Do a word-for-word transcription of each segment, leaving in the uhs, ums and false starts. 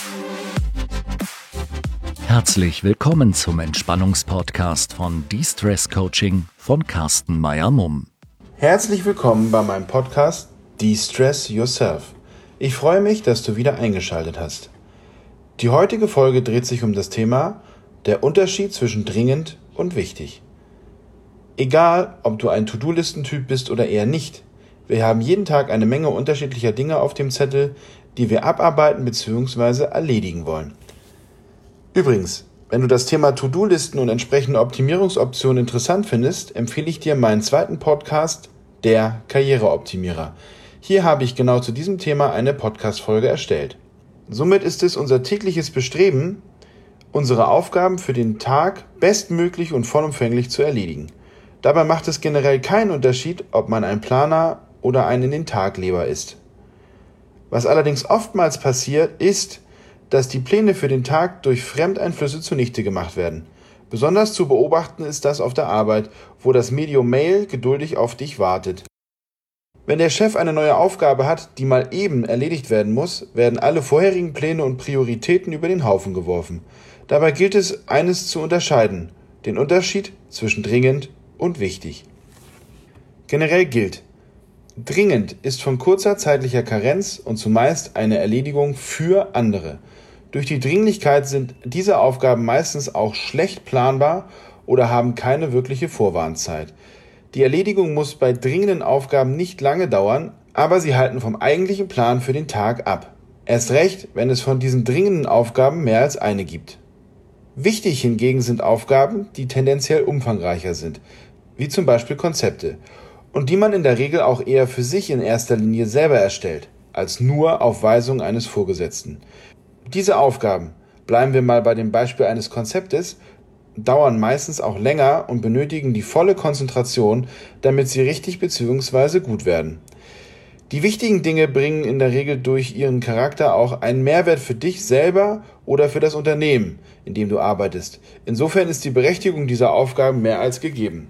Herzlich willkommen zum Entspannungspodcast von De-Stress Coaching von Carsten Meyer-Mumm. Herzlich willkommen bei meinem Podcast De-Stress Yourself. Ich freue mich, dass du wieder eingeschaltet hast. Die heutige Folge dreht sich um das Thema der Unterschied zwischen dringend und wichtig. Egal, ob du ein To-Do-Listentyp bist oder eher nicht, wir haben jeden Tag eine Menge unterschiedlicher Dinge auf dem Zettel, die wir abarbeiten bzw. erledigen wollen. Übrigens, wenn du das Thema To-Do-Listen und entsprechende Optimierungsoptionen interessant findest, empfehle ich dir meinen zweiten Podcast, der Karriereoptimierer. Hier habe ich genau zu diesem Thema eine Podcast-Folge erstellt. Somit ist es unser tägliches Bestreben, unsere Aufgaben für den Tag bestmöglich und vollumfänglich zu erledigen. Dabei macht es generell keinen Unterschied, ob man ein Planer oder ein In-den-Tag-Leber ist. Was allerdings oftmals passiert, ist, dass die Pläne für den Tag durch Fremdeinflüsse zunichte gemacht werden. Besonders zu beobachten ist das auf der Arbeit, wo das Medium Mail geduldig auf dich wartet. Wenn der Chef eine neue Aufgabe hat, die mal eben erledigt werden muss, werden alle vorherigen Pläne und Prioritäten über den Haufen geworfen. Dabei gilt es, eines zu unterscheiden: den Unterschied zwischen dringend und wichtig. Generell gilt: Dringend ist von kurzer zeitlicher Karenz und zumeist eine Erledigung für andere. Durch die Dringlichkeit sind diese Aufgaben meistens auch schlecht planbar oder haben keine wirkliche Vorwarnzeit. Die Erledigung muss bei dringenden Aufgaben nicht lange dauern, aber sie halten vom eigentlichen Plan für den Tag ab. Erst recht, wenn es von diesen dringenden Aufgaben mehr als eine gibt. Wichtig hingegen sind Aufgaben, die tendenziell umfangreicher sind, wie zum Beispiel Konzepte, und die man in der Regel auch eher für sich in erster Linie selber erstellt, als nur auf Weisung eines Vorgesetzten. Diese Aufgaben, bleiben wir mal bei dem Beispiel eines Konzeptes, dauern meistens auch länger und benötigen die volle Konzentration, damit sie richtig bzw. gut werden. Die wichtigen Dinge bringen in der Regel durch ihren Charakter auch einen Mehrwert für dich selber oder für das Unternehmen, in dem du arbeitest. Insofern ist die Berechtigung dieser Aufgaben mehr als gegeben.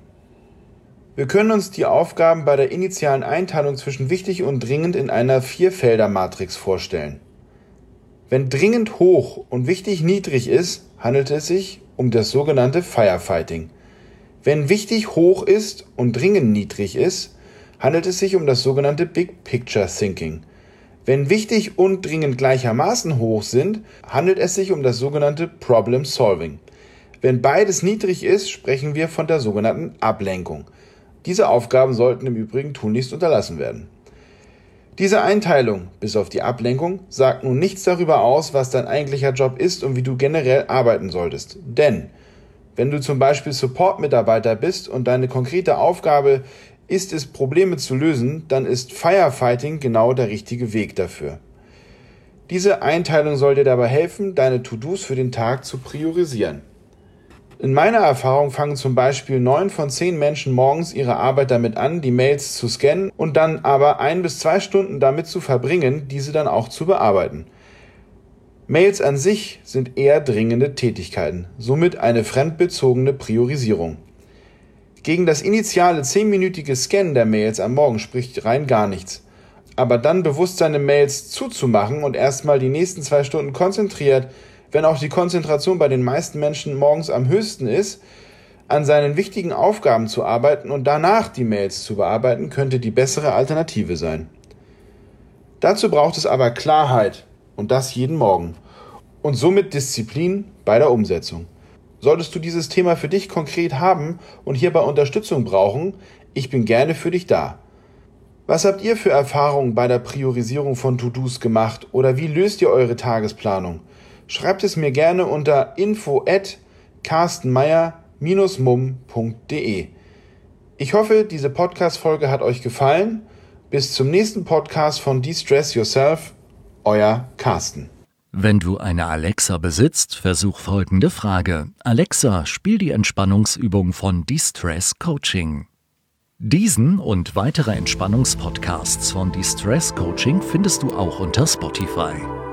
Wir können uns die Aufgaben bei der initialen Einteilung zwischen wichtig und dringend in einer Vierfelder-Matrix vorstellen. Wenn dringend hoch und wichtig niedrig ist, handelt es sich um das sogenannte Firefighting. Wenn wichtig hoch ist und dringend niedrig ist, handelt es sich um das sogenannte Big Picture Thinking. Wenn wichtig und dringend gleichermaßen hoch sind, handelt es sich um das sogenannte Problem Solving. Wenn beides niedrig ist, sprechen wir von der sogenannten Ablenkung. Diese Aufgaben sollten im Übrigen tunlichst unterlassen werden. Diese Einteilung, bis auf die Ablenkung, sagt nun nichts darüber aus, was dein eigentlicher Job ist und wie du generell arbeiten solltest. Denn, wenn du zum Beispiel Support-Mitarbeiter bist und deine konkrete Aufgabe ist es, Probleme zu lösen, dann ist Firefighting genau der richtige Weg dafür. Diese Einteilung soll dir dabei helfen, deine To-Dos für den Tag zu priorisieren. In meiner Erfahrung fangen zum Beispiel neun von zehn Menschen morgens ihre Arbeit damit an, die Mails zu scannen und dann aber ein bis zwei Stunden damit zu verbringen, diese dann auch zu bearbeiten. Mails an sich sind eher dringende Tätigkeiten, somit eine fremdbezogene Priorisierung. Gegen das initiale zehnminütige Scannen der Mails am Morgen spricht rein gar nichts. Aber dann bewusst seine Mails zuzumachen und erstmal die nächsten zwei Stunden konzentriert, wenn auch die Konzentration bei den meisten Menschen morgens am höchsten ist, an seinen wichtigen Aufgaben zu arbeiten und danach die Mails zu bearbeiten, könnte die bessere Alternative sein. Dazu braucht es aber Klarheit, und das jeden Morgen, und somit Disziplin bei der Umsetzung. Solltest du dieses Thema für dich konkret haben und hierbei Unterstützung brauchen, ich bin gerne für dich da. Was habt ihr für Erfahrungen bei der Priorisierung von To-Dos gemacht oder wie löst ihr eure Tagesplanung? Schreibt es mir gerne unter info at carstenmeyer dash mumm punkt de. Ich hoffe, diese Podcast-Folge hat euch gefallen. Bis zum nächsten Podcast von De-Stress Yourself, euer Carsten. Wenn du eine Alexa besitzt, versuch folgende Frage. Alexa, spiel die Entspannungsübung von De-Stress Coaching. Diesen und weitere Entspannungspodcasts von De-Stress Coaching findest du auch unter Spotify.